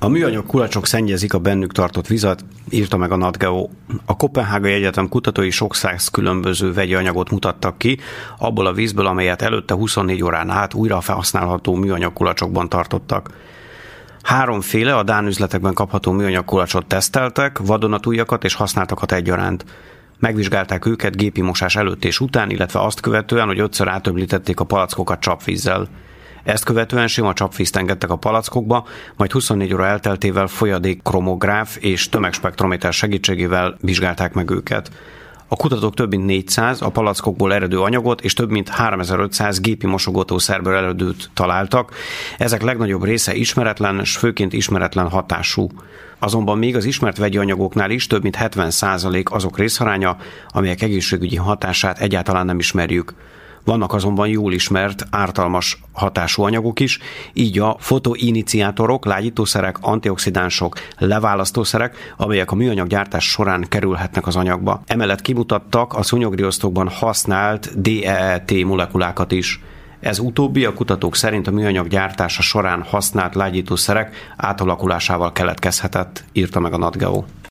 A műanyag kulacsok szennyezik a bennük tartott vizet, írta meg a NatGeo. A Koppenhágai Egyetem kutatói sok száz különböző vegyi anyagot mutattak ki, abból a vízből, amelyet előtte 24 órán át újra felhasználható műanyag kulacsokban tartottak. 3 féle a dán üzletekben kapható műanyag kulacsot teszteltek, vadonatújakat és használtakat egyaránt. Megvizsgálták őket gépi mosás előtt és után, illetve azt követően, hogy 5-ször átöblítették a palackokat csapvízzel. Ezt követően sima csapvízt engedtek a palackokba, majd 24 óra elteltével folyadékkromográf és tömegspektrométer segítségével vizsgálták meg őket. A kutatók több mint 400 a palackokból eredő anyagot és több mint 3500 gépi mosogatószerből eredőt találtak. Ezek legnagyobb része ismeretlen, és főként ismeretlen hatású. Azonban még az ismert vegyi anyagoknál is több mint 70% azok részaránya, amelyek egészségügyi hatását egyáltalán nem ismerjük. Vannak azonban jól ismert, ártalmas hatású anyagok is, így a fotoiniciátorok, lágyítószerek, antioxidánsok, leválasztószerek, amelyek a műanyag gyártás során kerülhetnek az anyagba. Emellett kimutattak a szúnyogriosztókban használt DEET molekulákat is. Ez utóbbi a kutatók szerint a műanyag gyártása során használt lágyítószerek átalakulásával keletkezhetett, írta meg a NatGeo.